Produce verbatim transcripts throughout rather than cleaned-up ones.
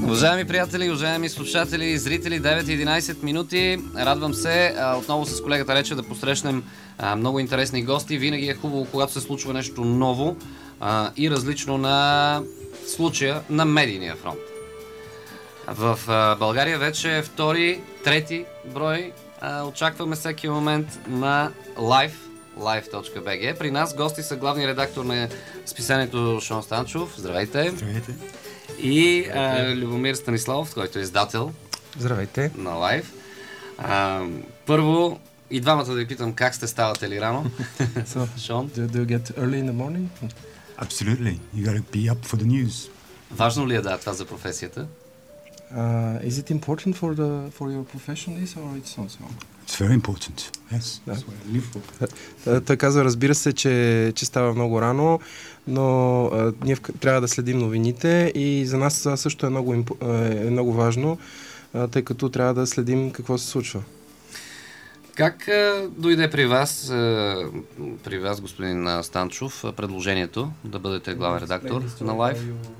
Уважаеми приятели, уважаеми слушатели и зрители, девет и единайсет минути. Радвам се а, отново с колегата Рече да посрещнем а, много интересни гости. Винаги е хубаво, когато се случва нещо ново а, и различно на случая на медийния фронт. В а, България вече е втори, трети брой. А, очакваме всеки момент на Live, live точка би джи. При нас гости са главният редактор на списанието Шон Станчов. Здравейте! Здравейте! И а, Любомир Станиславов, който е издател. Здравейте. На Лайв. А, първо, и двамата да ви питам как сте, ставате ли рано? So, Шон? Do, do you get early in the morning? Absolutely. You got to be up for the news. Важно ли е да това за професията? Uh, is it important for the for your profession this or it's not so? It's very important. Yes. Да. That's what I live for. Той казва, разбира се, че, че става много рано, но а, ние в, трябва да следим новините и за нас това също е много, е много важно, а, тъй като трябва да следим какво се случва. Как а, дойде при вас, а, при вас, господин а, Станчов, а, предложението да бъдете главен редактор на Лайв?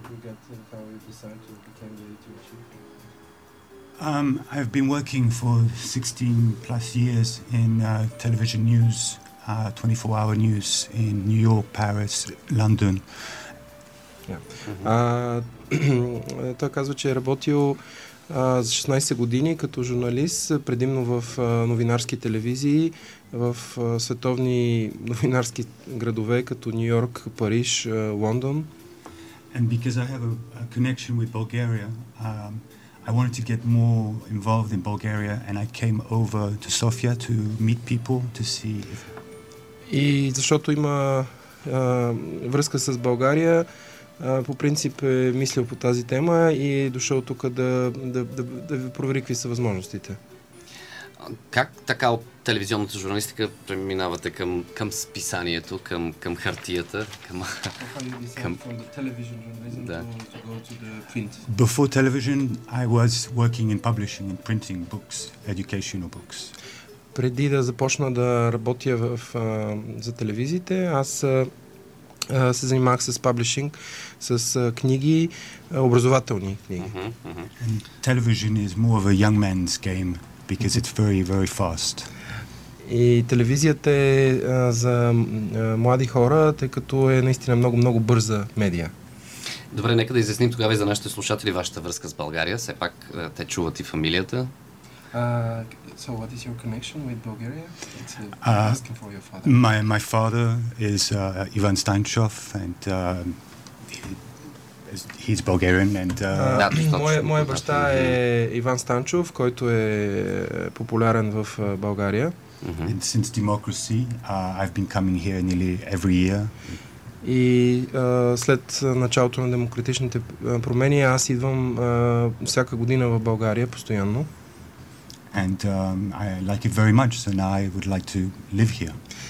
Um, I've been working for sixteen plus years in uh, television news, uh, twenty-four hour news in New York, Paris, London. Yeah. Mm-hmm. Uh, той казва, че е работил uh, за шестнайсет години като журналист, предимно в uh, новинарски телевизии, в uh, световни новинарски градове, като Ню Йорк, Париж, uh, Лондон. And because I have a, a connection with Bulgaria, um, I wanted to get more involved in Bulgaria and I came over to Sofia to meet people, to see if... И защото има а, връзка с България, а, по принцип е мислил по тази тема и е дошъл тук да, да, да, да ви провери какви са възможностите. Как така от телевизионната журналистика преминавате към, към списанието, към, към хартията, към... към... Да. Before television, I was working in publishing and printing books, educational books. Преди да започна да работя в, а, за телевизиите, аз а, а, се занимавах с паблишинг, с а, книги, а, образователни книги. Uh-huh, uh-huh. And television is more of a young man's game because it's very, very fast. И телевизията е а, за а, млади хора, тъй като е наистина много, много бърза медия. Добре, нека да изясним тогава и за нашите слушатели вашата връзка с България. Все пак те чуват и фамилията. Uh, so what is your connection with Bulgaria? It's uh, Uh, asking for your father. My, my father is uh, Ivan Stanchov and uh, he, he's Bulgarian and... Uh, Да, достатъчно. Моя, моя баща е Иван Станчов, който е популярен в uh, България. Mm-hmm. and since democracy, uh, I've been coming here nearly every year. И uh, след началото на демократичните промени аз идвам uh, всяка година в България постоянно. And um, I like it very much, so now I would like to live here.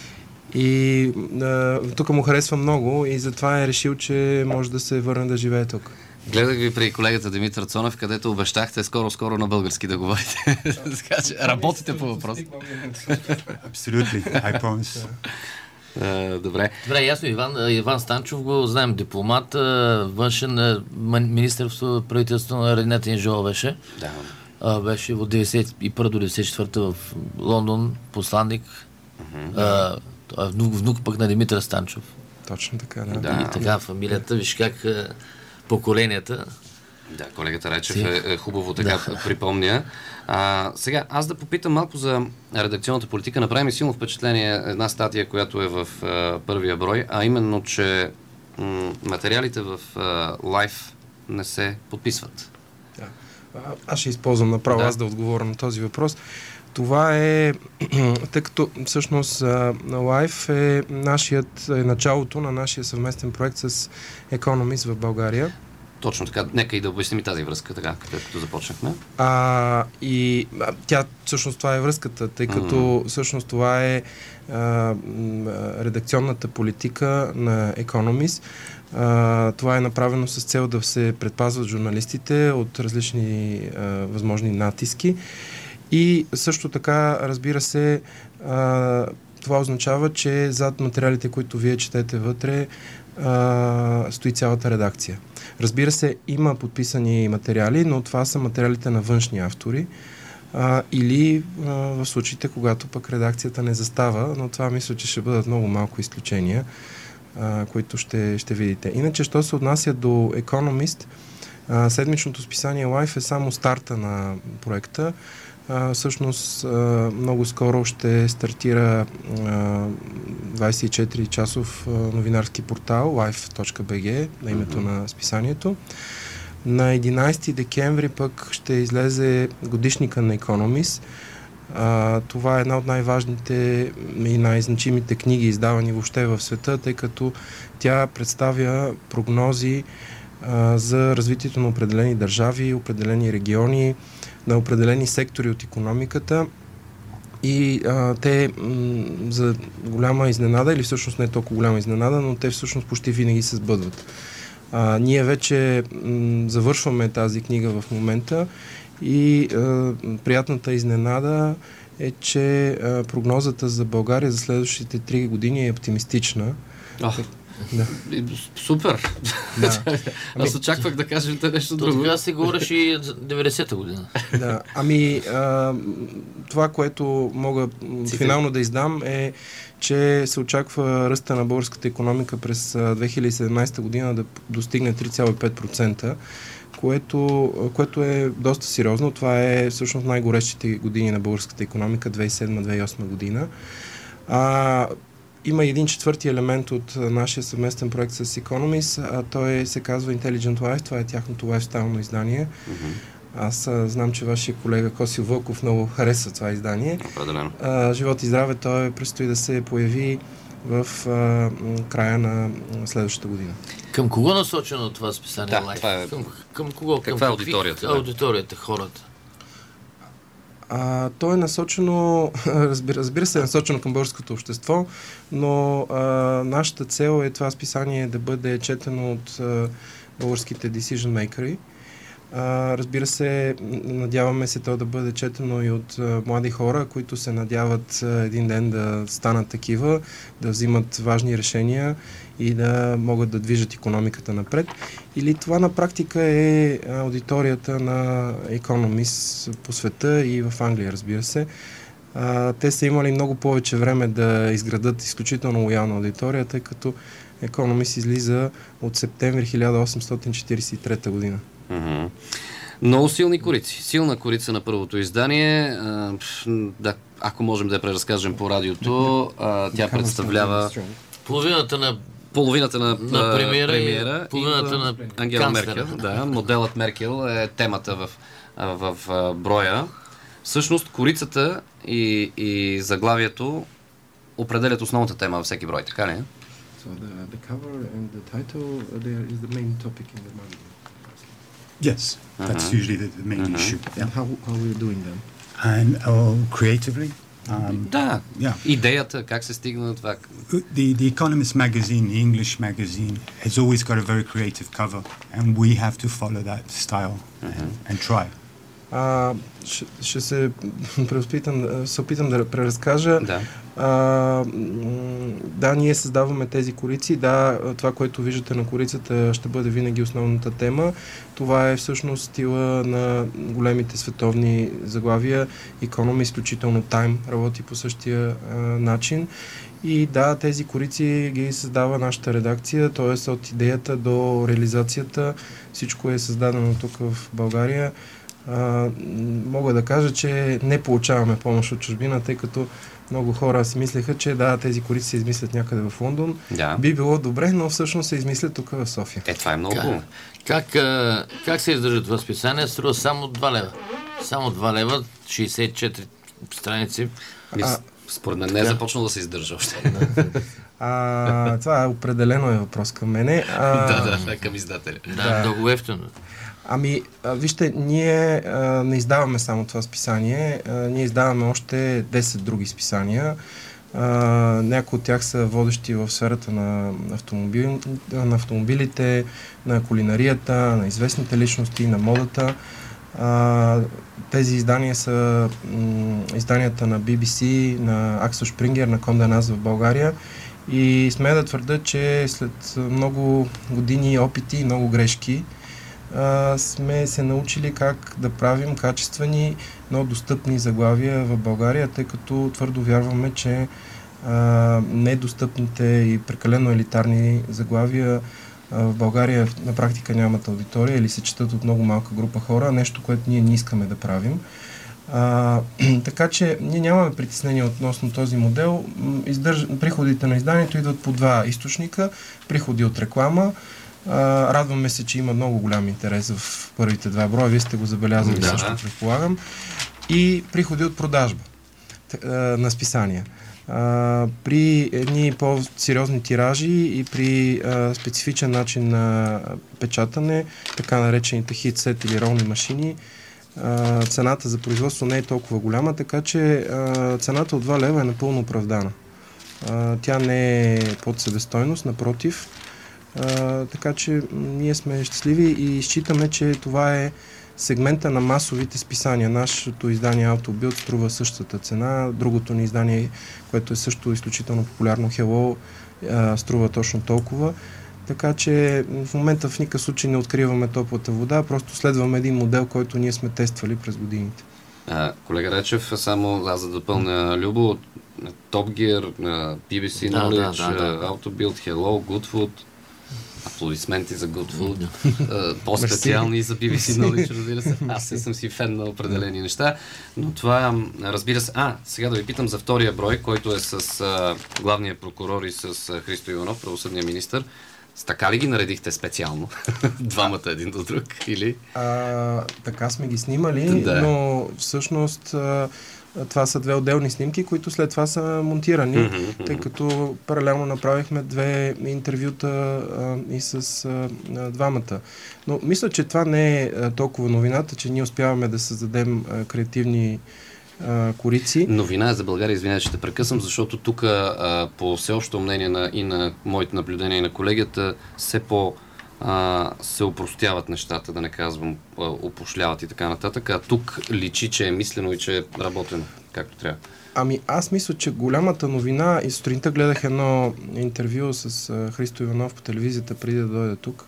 И uh, тук му харесва много и затова е решил, че може да се върне да живее тук. Гледах ви при колегата Димитър Цонев, където обещахте скоро-скоро на български да говорите. Така че работите по въпрос. Absolutely, I promise. Uh, добре. Добре, ясно. Иван, Иван Станчов го знаем, дипломат, външен министър в правителството на Ренета Инжола беше. Да. А, беше от деветдесет и първа до деветдесет и четвърта в Лондон, посланник. Uh-huh. А, той е внук, внук пък на Димитър Станчов. Точно така, да. Да. И така фамилията, виж как а, поколенията. Да, колегата Речев Си. е, е хубаво така Да. припомня. А, сега, аз да попитам малко за редакционната политика. Направи ми силно впечатление една статия, която е в а, първия брой, а именно, че м- материалите в Лайв не се подписват. Да. Аз ще използвам направо Да. аз да отговоря на този въпрос. Това е, тъй като всъщност Live е, нашият, е началото на нашия съвместен проект с Economist в България. Точно така. Нека и да обясним и тази връзка, така, като започнахме. А, и а, тя, всъщност това е връзката, тъй като mm-hmm. всъщност това е а, м, редакционната политика на Economist. А, това е направено с цел да се предпазват журналистите от различни а, възможни натиски. И също така, разбира се, а, това означава, че зад материалите, които вие четете вътре, а, стои цялата редакция. Разбира се, има подписани материали, но това са материалите на външни автори. А, или а, в случаите, когато пък редакцията не застава, но това мисля, че ще бъдат много малко изключения, а, които ще, ще видите. Иначе, що се отнася до Economist, а, седмичното списание Life е само старта на проекта. А, всъщност, а, много скоро ще стартира а, двайсет и четири часов а, новинарски портал life точка би джи на името mm-hmm. на списанието. На единайсети декември пък ще излезе годишника на Economist. А, това е една от най-важните и най-значимите книги, издавани въобще в света, тъй като тя представя прогнози а, за развитието на определени държави, определени региони, на определени сектори от икономиката. И а, те м- за голяма изненада, или всъщност не толкова голяма изненада, но те всъщност почти винаги се сбъдват. А, ние вече м- завършваме тази книга в момента и а, приятната изненада е, че а, прогнозата за България за следващите три години е оптимистична. Oh. Да. Супер! Да. Аз очаквах да кажете нещо друго. Тогава се говореше и за деветдесета година. Да, ами а, това, което мога Цифри. финално да издам е, че се очаква ръста на българската икономика през две хиляди и седемнайсета година да достигне три цяло и пет процента, което, което е доста сериозно. Това е всъщност най-горещите години на българската икономика, две хиляди и седма - две хиляди и осма година. А, има един четвърти елемент от нашия съвместен проект с Economist, а той се казва Intelligent Life, това е тяхното лайфстайлно издание. Mm-hmm. Аз а, знам, че вашия колега Косил Вълков много харесва това издание. Определено. А, живот и здраве, той предстои да се появи в а, края на следващата година. Към кого насочено това списание? Да, Life? това е... Към, към кого? Каква към е аудиторията? Да? Аудиторията, хората. А, то е насочено, разбира, разбира се, е насочено към българското общество, но а, нашата цел е това списание да бъде четено от а, българските decision makers. А, разбира се, надяваме се то да бъде четено и от а, млади хора, които се надяват а, един ден да станат такива, да взимат важни решения и да могат да движат икономиката напред. Или това на практика е аудиторията на Economist по света и в Англия, разбира се. А, те са имали много повече време да изградат изключително лоялна аудитория, тъй като Economist излиза от септември хиляда осемстотин четирийсет и трета година. Mm-hmm. Много силни корици. Силна корица на първото издание. А, да, ако можем да я преразкажем по радиото, а, тя представлява половината на половината на, на премиера, премиера половината и на Ангела Меркел. Да, моделът Меркел е темата в, в, в броя. Всъщност корицата и, и заглавието определят основната тема във всеки брой, така ли? So the, the cover and the title uh, there is the main topic in the magazine. Yes, that's Uh-huh. usually the, the main Uh-huh. issue. And Yeah. how, how are you doing then? And uh, creatively, um, Да. yeah. Идеята, как се стигна до това. The, the Economist magazine, the English magazine, has always got a very creative cover, and we have to follow that style and, and try. А, ще, ще се преопитам, се опитам да преразкажа. Да. А, м, да, ние създаваме тези корици. Да, това, което виждате на корицата, ще бъде винаги основната тема. Това е всъщност стила на големите световни заглавия. Economist, изключително Time, работи по същия а, начин. И да, тези корици ги създава нашата редакция, т.е. от идеята до реализацията. Всичко е създадено тук в България. А, мога да кажа, че не получаваме помощ от чужбина, тъй като много хора си мислеха, че да, тези корици се измислят някъде в Лондон. Да. Би било добре, но всъщност се измислят тук в София. Е, това е много Как, хубаво. как, а, как се издържа това списание? Струва само два лева. Само два лева, шейсет и четири страници. Мис... Според мен не е започнал да се издържа още. А, това е определено е въпрос към мене. А, да, да, към издателя. Да, Да. много ефтино. Ами, а, вижте, ние а, не издаваме само това списание, а, ние издаваме още десет други списания. А, някои от тях са водещи в сферата на, автомобил, на автомобилите, на кулинарията, на известните личности, на модата. А, тези издания са м, изданията на Би Би Си, на Аксел Шпрингер, на Конде Наст в България И смея да твърда, че след много години опити и много грешки а, сме се научили как да правим качествени, но достъпни заглавия в България, тъй като твърдо вярваме, че а, недостъпните и прекалено елитарни заглавия а, в България на практика нямат аудитория или се четат от много малка група хора, нещо, което ние не искаме да правим. А, така че ние нямаме притеснение относно този модел. Издърж... Приходите на изданието идват по два източника. Приходи от реклама. А, радваме се, че има много голям интерес в първите два броя. Вие сте го забелязали, да, също предполагам. И приходи от продажба а, на списания. А, при едни по-сериозни тиражи и при а, специфичен начин на печатане, така наречените хитсет или ролни машини, Uh, цената за производство не е толкова голяма, така че uh, цената от два лева е напълно оправдана. Uh, тя не е под себестойност, напротив. Uh, така че ние сме щастливи и считаме, че това е сегмента на масовите списания. Нашето издание Autobild струва същата цена, другото ни издание, което е също изключително популярно, Hello, uh, струва точно толкова. Така че в момента в никакъв случай не откриваме топлата вода, просто следваме един модел, който ние сме тествали през годините. А, колега Речев, само аз за да допълня Любо, Top Gear, би би си Knowledge, да, да, да, да. Autobild, Hello, Good Food, аплодисменти за Good Food, uh, по-специални за би би си Knowledge, разбира се. Аз не съм си фен на определени неща, но това, разбира се... А, сега да ви питам за втория брой, който е с uh, главния прокурор и с uh, Христо Иванов, правосъдния министър. С така ли ги наредихте специално? Двамата един до друг, или? А, така сме ги снимали, да. Но всъщност а, това са две отделни снимки, които след това са монтирани, mm-hmm, тъй като паралелно направихме две интервюта а, и с а, а, двамата. Но мисля, че това не е а, толкова новината, че ние успяваме да създадем а, креативни Uh, корици. Новина е за България, извинявай, че те прекъсвам, защото тук uh, по всеобщо мнение на, и на моите наблюдения и на колегията все по uh, се опростяват нещата, да не казвам uh, опошляват и така нататък, а тук личи, че е мислено и че е работено както трябва. Ами аз мисля, че голямата новина, и сутринта гледах едно интервю с uh, Христо Иванов по телевизията преди да дойде тук,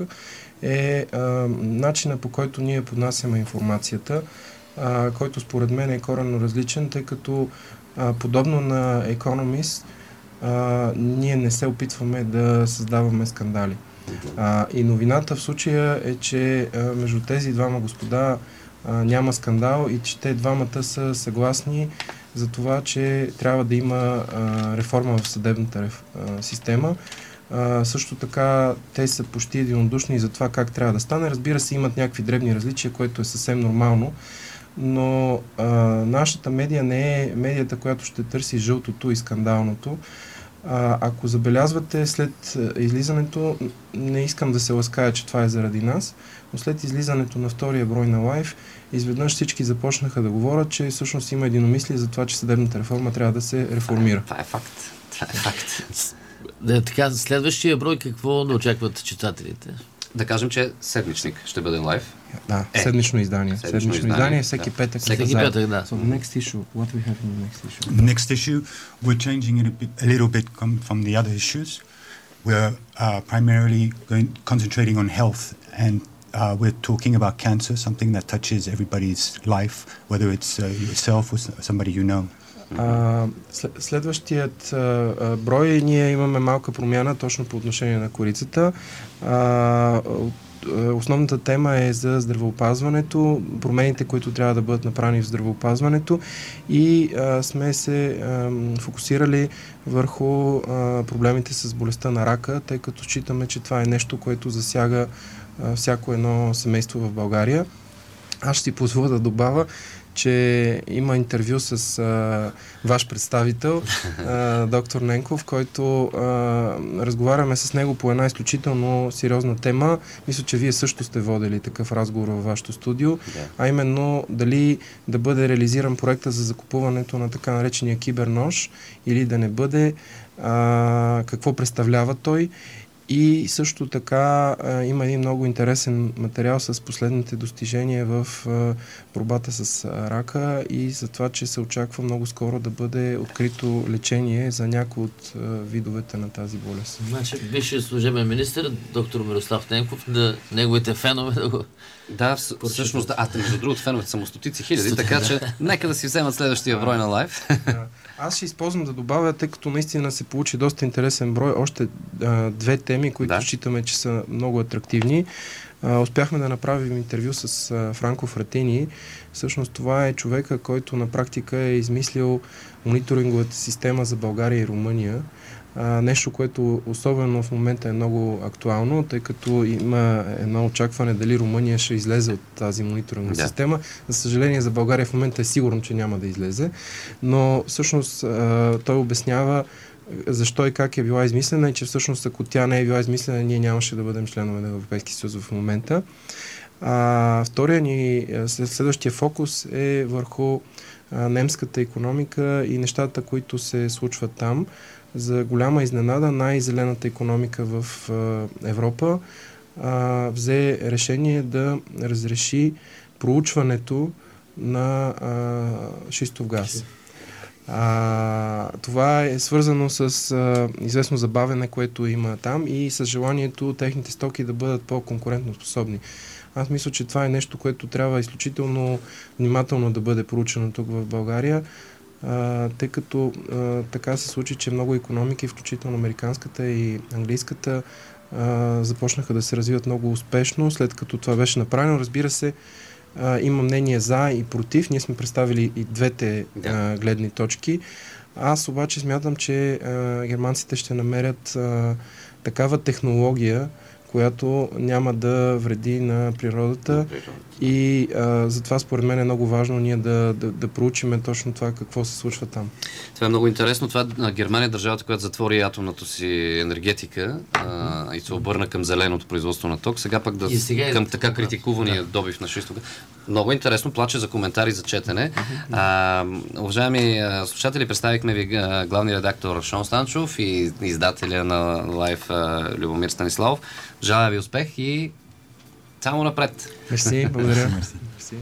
е uh, начина, по който ние поднасяме информацията, Uh, който според мен е коренно различен, тъй като uh, подобно на Economist, uh, ние не се опитваме да създаваме скандали. Uh, и новината в случая е, че uh, между тези двама господа uh, няма скандал и че те двамата са съгласни за това, че трябва да има uh, реформа в съдебната реф, uh, система. Uh, също така те са почти единодушни за това как трябва да стане. Разбира се, имат някакви дребни различия, което е съвсем нормално. Но а, нашата медия не е медията, която ще търси жълтото и скандалното. А, ако забелязвате след излизането, не искам да се лаская, че това е заради нас, но след излизането на втория брой на Лайв, изведнъж всички започнаха да говорят, че всъщност има единомислие за това, че съдебната реформа трябва да се реформира. Това е факт. Това е факт. Да, така, следващия брой какво да очакват читателите? Да кажем, че седмичник ще бъде лайв. Да, е. седмично издание. Седмично, седмично издание, издание, всеки да. петък. Всеки петък, да. So the next issue, what we have in the next issue? Next issue, we're changing it a, bit, a little bit com- from the other issues. We're uh, primarily going, concentrating on health, and uh, we're talking about cancer, something that touches everybody's life, whether it's uh, yourself or somebody you know. Uh, след, следващият uh, брой ние имаме малка промяна точно по отношение на корицата. Uh, Основната тема е за здравеопазването, промените, които трябва да бъдат направени в здравеопазването и а, сме се а, фокусирали върху а, проблемите с болестта на рака, тъй като считаме, че това е нещо, което засяга а, всяко едно семейство в България. Аз ще си позволя да добавя, че има интервю с а, ваш представител, а, доктор Ненков, който а, разговаряме с него по една изключително сериозна тема. Мисля, че вие също сте водили такъв разговор във вашето студио, yeah. а именно дали да бъде реализиран проекта за закупуването на така наречения кибернож или да не бъде, а, какво представлява той И също така а, има един много интересен материал с последните достижения в а, борбата с а, рака и за това, че се очаква много скоро да бъде открито лечение за някои от а, видовете на тази болест. Значи, бившият служебен министър, доктор Мирослав Ненков, да неговите фенове да го... Да, всъщност, да. А, между другото, феновете са му стотици хиляди, така че нека да си вземат следващия брой на лайв. Да. Аз ще използвам да добавя, тъй като наистина се получи доста интересен брой, още а, две теми, които да. считаме, че са много атрактивни. А, успяхме да направим интервю с а, Франко Фратини. Всъщност това е човека, който на практика е измислил мониторинговата система за България и Румъния. А, нещо, което особено в момента е много актуално, тъй като има едно очакване дали Румъния ще излезе от тази мониторингова да. система. За съжаление за България в момента е сигурно, че няма да излезе, но всъщност а, той обяснява защо и как е била измислена и че всъщност ако тя не е била измислена, ние нямаше да бъдем членове на Европейския съюз в момента. А, втория ни, следващия фокус е върху а, немската икономика и нещата, които се случват там. За голяма изненада, най-зелената икономика в а, Европа а, взе решение да разреши проучването на а, шистов газ. А, това е свързано с а, известно забавене, което има там и с желанието техните стоки да бъдат по-конкурентно способни. Аз мисля, че това е нещо, което трябва изключително внимателно да бъде проучено тук в България, а, тъй като а, така се случи, че много икономики, включително американската и английската, а, започнаха да се развиват много успешно, след като това беше направено. Разбира се, а, има мнение за и против. Ние сме представили и двете а, гледни точки. Аз обаче смятам, че а, германците ще намерят а, такава технология, която няма да вреди на природата и а, затова според мен е много важно ние да, да, да проучиме точно това какво се случва там. Това е много интересно. Това е Германия е държавата, която затвори атомната си енергетика а, и се обърна към зеленото производство на ток. Сега пък да, сега към е така критикувания да. добив на шистов. Много интересно. Плаче за коментари за четене. А, уважаеми а, слушатели, представихме ви а, главния редактор Шон Станчов и издателя на Лайв Любомир Станиславов. Желая ви успех и само напред. Мерси, благодаря.